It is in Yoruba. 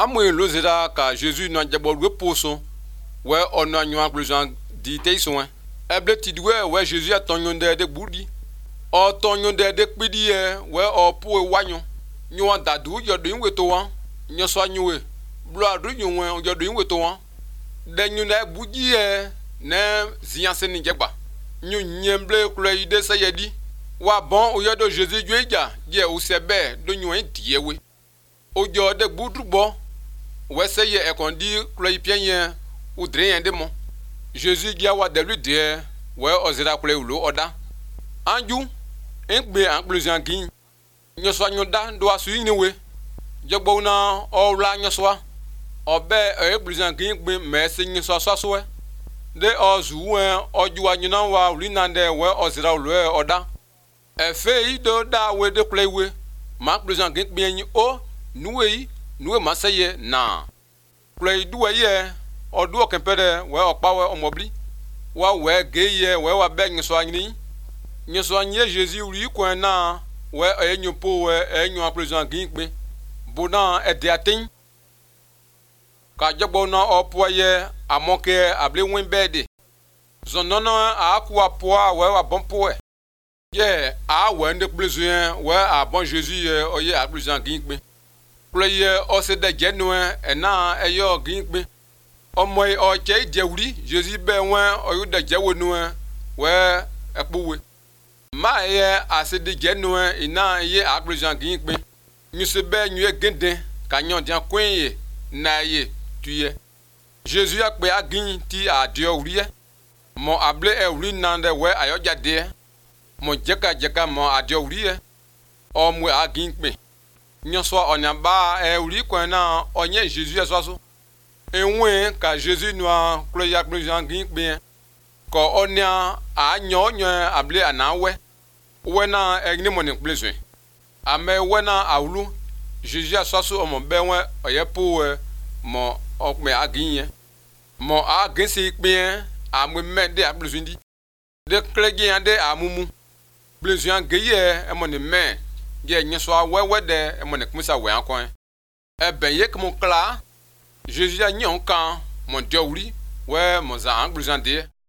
Amwe lozera ka Jésus n'a jabo le poisson. Ouais, on a nywa plusieurs dites soin. Eble tidwe ouais Jésus a tonyon de boudi. O tonyon de pidi ouais o pour wanyon. Nywa dadu yo de weto wan. Nyo so nywe. Blo adu nywe yo de weto wan. De nyuna boudi ne zianse ni jeba. Nyu nyemble kule ide sayedi. Wa bon o yo de Jésus dweja je o sebe do nywe diewe. O jo de budu bo. Ouais seye e kondi kule pienye ou dre de mon. Jésus dia wa de lui de ouais ozira kule ulo oda. Anju engbe an plusieurs gin. Nyo so nyoda do asu ni we. Jogbo na o la nyo so. Obe e plusieurs gin gbe me se nyo so so we. De ozu oju anyuna wa ulinande we ozira ulo oda. E fe ido da we de kule we. Ma plusieurs gin gbe yin o nuwe ma seye na. Kule duwe ye odu okempere we okpawe omobli. Wa we geye we wa be nyo so anyi. Nyeso anye Jésus uri ko na we enyo po we enyo aplesan gingbe bona ediatin ka jogbo na opoye amonke able win bede zonono akwa po we wa bon po we ye a we nde plezuyen we a bon Jésus oye aplesan gingbe pleye o se de jenu na eyo gingbe omoy o che jewri Jésus be wen oyo de jewonu we epowe ma ye asidi genue ina ye agrejan gingbe nyusebe nyue gende kanyon dia kwenye na ye tuye Jésus a pe agin ti adio uriye mo able e uri nande we ayoja de mo jeka mo adio uriye o mu agin pe nyoso onyamba e uri kwena onye Jésus aso enwe ka Jésus noa klo ya agrejan gingbe ko onia anyo able anawe wena egni moni pleasure ame wena awlu Jésus asoso omo benwe oyepo mo okme aginye mo agensi pe amwe mede abluzundi de klegi ande amumu pleasure geye emoni me ge nyeso awewe de emoni kmusa we akon e benye kmu kla Jésus anyon kan mon diori we mo za abluzundi